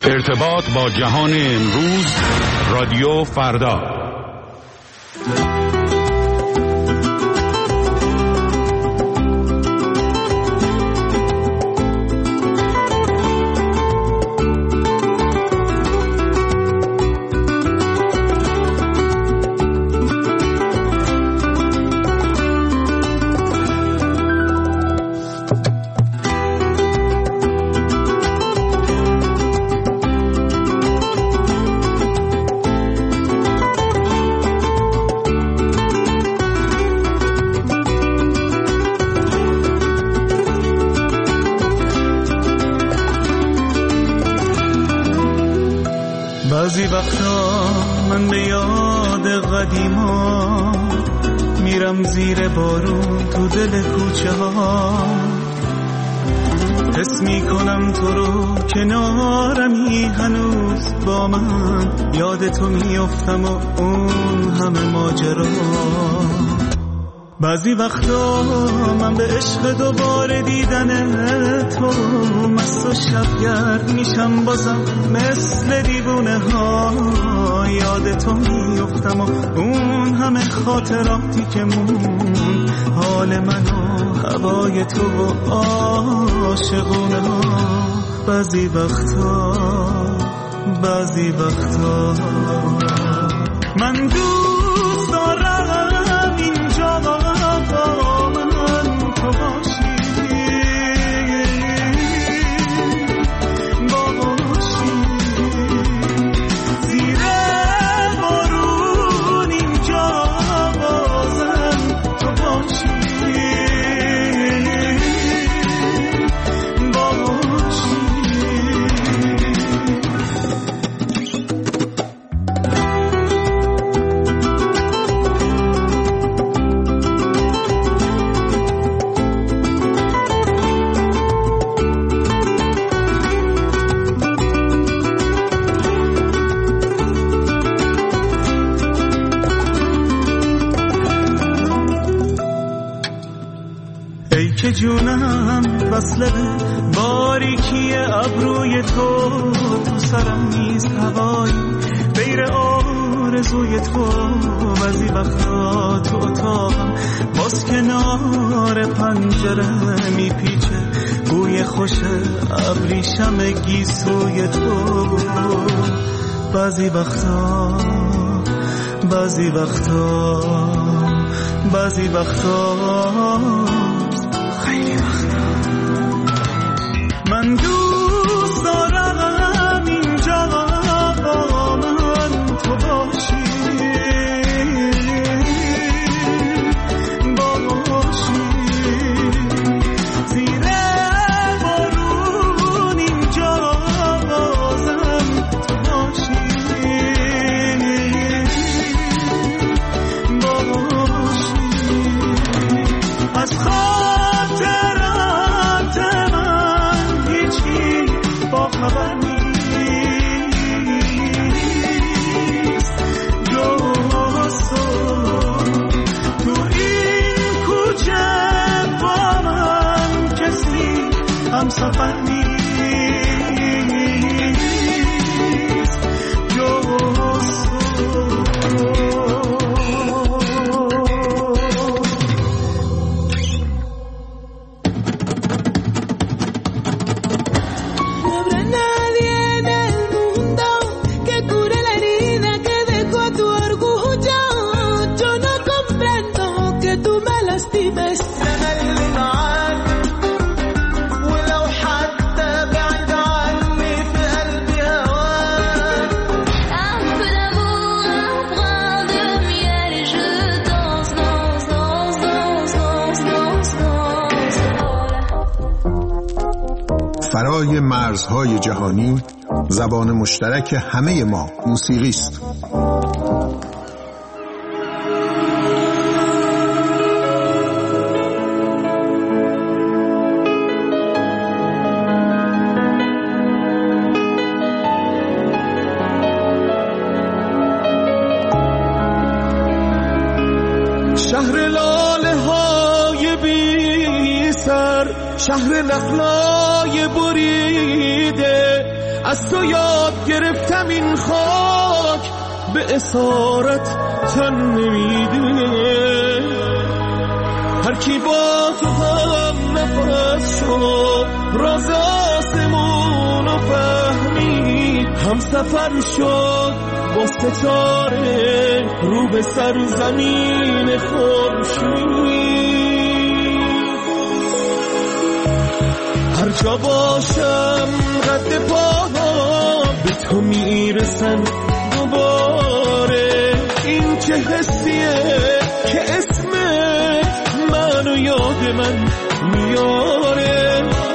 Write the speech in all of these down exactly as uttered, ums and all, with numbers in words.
ارتباط با جهان امروز، رادیو فردا. بعضی وقتا من به یاد قدیما میرم زیر بارون تو دل کوچه ها، حس میکنم تو رو کنارمی هنوز با من، یاد تو میافتم و اون همه ماجرا. بعضی وقتا من به عشق دوباره دیدن تو مست و شبگرد میشم بازم مثل دیوونه ها، یاد تو میافتم و اون همه خاطراتی که مون، حال من و هوای تو و عاشقونه ها. بعضی وقتا بعضی وقتا من دوست دارم اینجا با من تو باشی، باشی زیر بارون اینجا بازم تو باشی، باشی. که جونم وصله باریکی ابروی تو، تو سرم نیست هوایی غیر آرزوی تو. بعضی وقتا تو اتاقم باز کنار پنجره میپیچه بوی خوش ابریشم گیسوی تو. بعضی وقتا بعضی وقتا بعضی وقتا من دوست دارم اینجا با من تو باشی، باشی زیر بارون اینجا بازم تو باشی، باشی از خاطرات من هیچی با خبر نیست جز تو این کوچه با من کسی هم سفر نیست جز فرای مرزهای جهانی، زبان مشترک همه ما موسیقی است. شهر لاله های بی سر، شهر نخلای بریده، از تو یاد گرفتم این خاک به اسارت تن نمیده. هر کی با تو هم نفس شد راز آسمون رو فهمید، هم سفر شد با ستاره رو به سرزمین خورشید. هر جا باشم رد پاها به تو میرسن دوباره. این چه حسیه که اسمت منو یاد من میاره.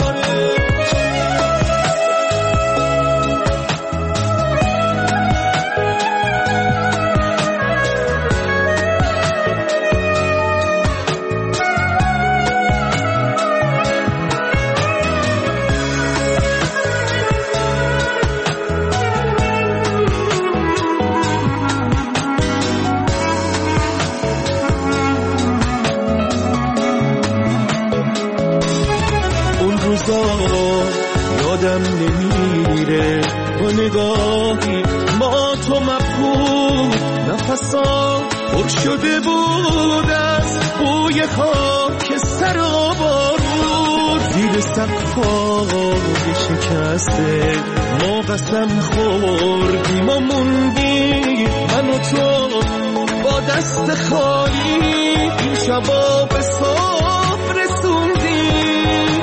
یادم نمیره با نگاهی ما تو مبهوت، نفسا پر شده بود از بوی خاک سر و بارود. زیر سقفای شکسته ما قسم خوردیم و موندیم من و تو با دست خالی. این شبا به صبح رسوندیم.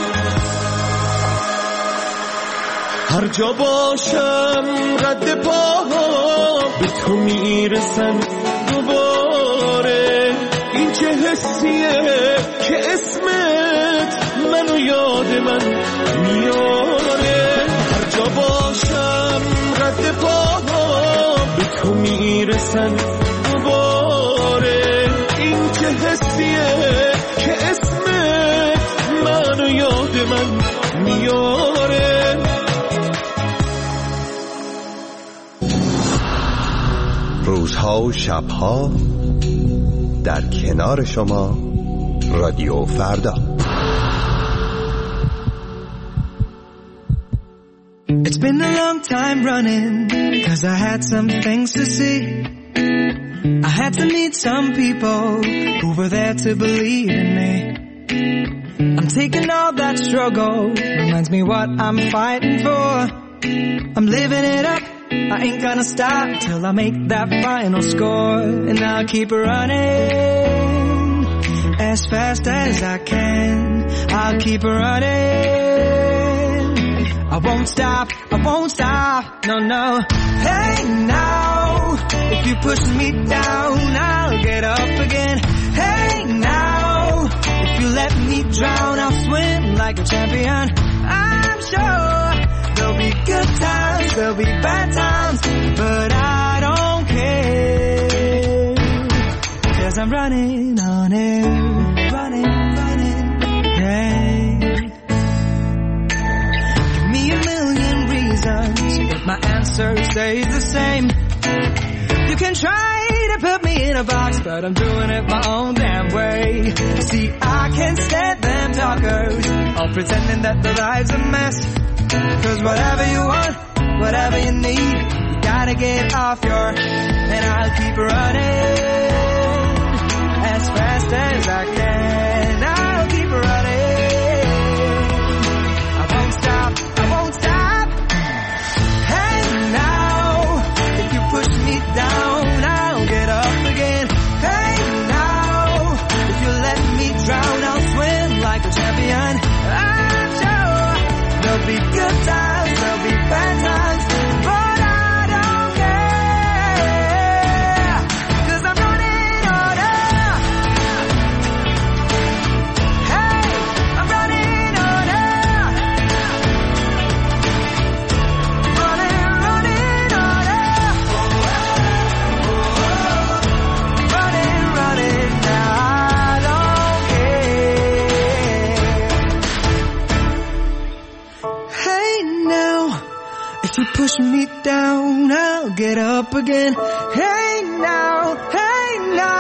هر جا باشم رد پاها به تو میرسن دوباره. این چه حسیه که اسمت منو یاد من میاره. هر جا باشم رد پاها به تو میرسن دوباره. این چه حسیه که اسمت منو یاد من میاره. روزها و شبها در کنار شما رادیو فردا. It's been a long time running, cause I had some things to see. I had to meet some people who were there to believe in me. I'm taking all that struggle, reminds me what I'm fighting for. I'm living it up, I ain't gonna stop till I make that final score. And I'll keep running as fast as I can. I'll keep running, I won't stop, I won't stop, no, no. Hey now, if you push me down, I'll get up again. Hey now, if you let me drown, I'll swim like a champion. I'm sure there'll be good times, there'll be bad times, but I don't care, cause I'm running on air, running, running, hey. Give me a million reasons, but my answer stays the same. You can try to put me in a box, but I'm doing it my own damn way. See, I can't stand them talkers, all pretending that their life's a mess. Cause whatever you want, whatever you need, you gotta get off your, and I'll keep running as fast as I can. I'll keep running, I won't stop, I won't stop. Hey now, if you push me down, I'll get up again. Hey now, if you let me drown, I'll swim like a champion. I'm sure there'll be good times, there'll be bad times, but I don't care, cause I'm running on air. Hey, I'm running on air. Running, running on air. Running, running, I don't care. Hey now, if you push me down, I'll get up again. Hey now, hey now,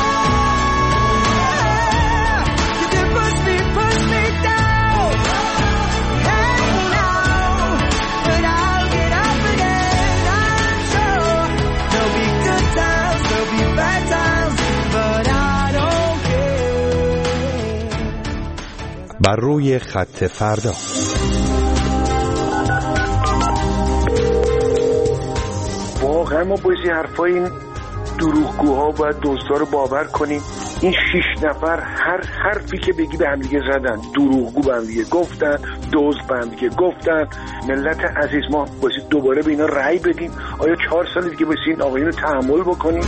yeah. You can push me, push me down. بر روی خط فردا. واقعا ما باید حرفای این دروغگوها و دوستا رو باور کنیم. این شش نفر هر حرفی که بگی به همدیگه زدن، دروغگو به همدیگه گفتن، دوز به همدیگه گفتن. ملت عزیز ما باید دوباره به اینا رأی بدیم. آیا چهار سال دیگه باید این آقایون رو تحمل بکنیم؟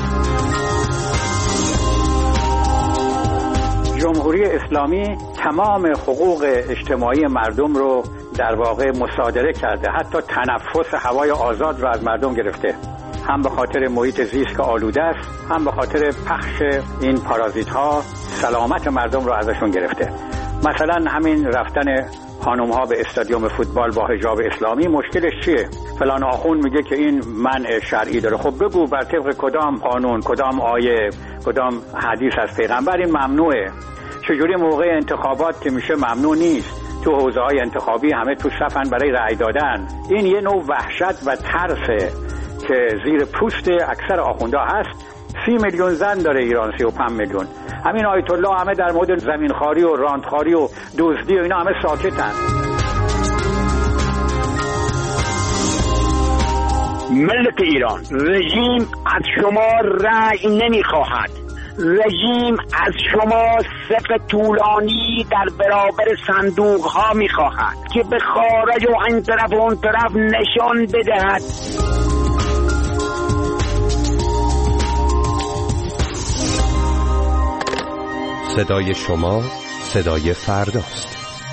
جمهوری اسلامی تمام حقوق اجتماعی مردم رو در واقع مصادره کرده، حتی تنفس هوای آزاد رو از مردم گرفته، هم به خاطر محیط زیست که آلوده است، هم به خاطر پخش این پارازیت ها سلامت مردم رو ازشون گرفته. مثلا همین رفتن خانم ها به استادیوم فوتبال با حجاب اسلامی مشکلش چیه؟ فلان آخوند میگه که این منع شرعی داره. خب بگو بر طبق کدام قانون، کدام آیه، کدام حدیث از پیغمبر این ممنوعه؟ چجوری موقع انتخابات که میشه ممنوع نیست؟ تو حوزه‌های انتخابی همه تو صفن برای رأی دادن. این یه نوع وحشت و ترسه که زیر پوست اکثر آخوندها هست. سی میلیون زن داره ایران، سی و پنج میلیون. همین آیت الله همه در مورد زمینخواری و راندخواری و دزدی و اینا همه ساکتن. ملت ایران، رژیم از شما رأی نمیخواهد. رژیم از شما صف طولانی در برابر صندوق ها میخواهد که به خارج و این طرف و اون طرف نشان بدهد. صدای شما صدای فرداست.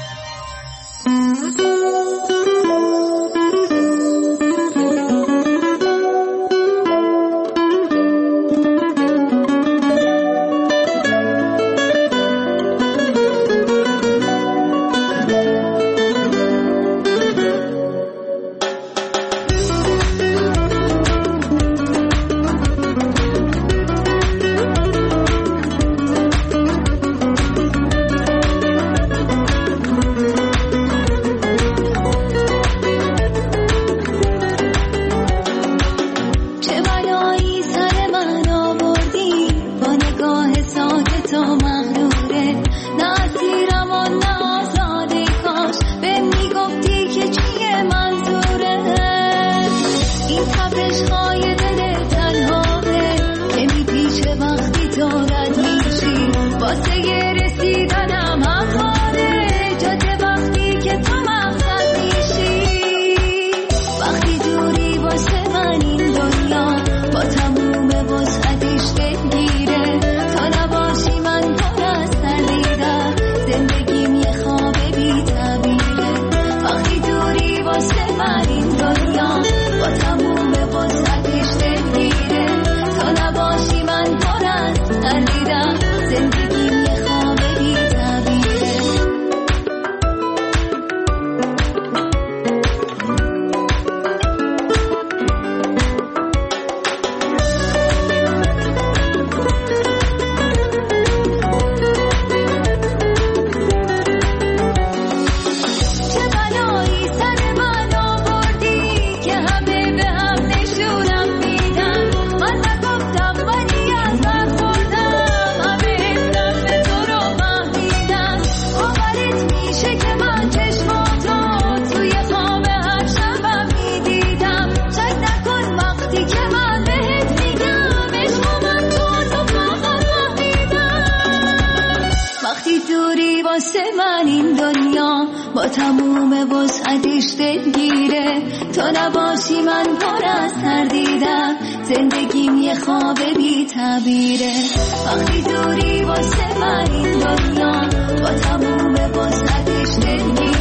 با تموم وسعتش دلگیره. تو نباشی من پر از تردیدم، زندگیم یه خواب بی تعبیره. وقتی دوری واسه من این دنیا با تموم وسعتش دلگیره.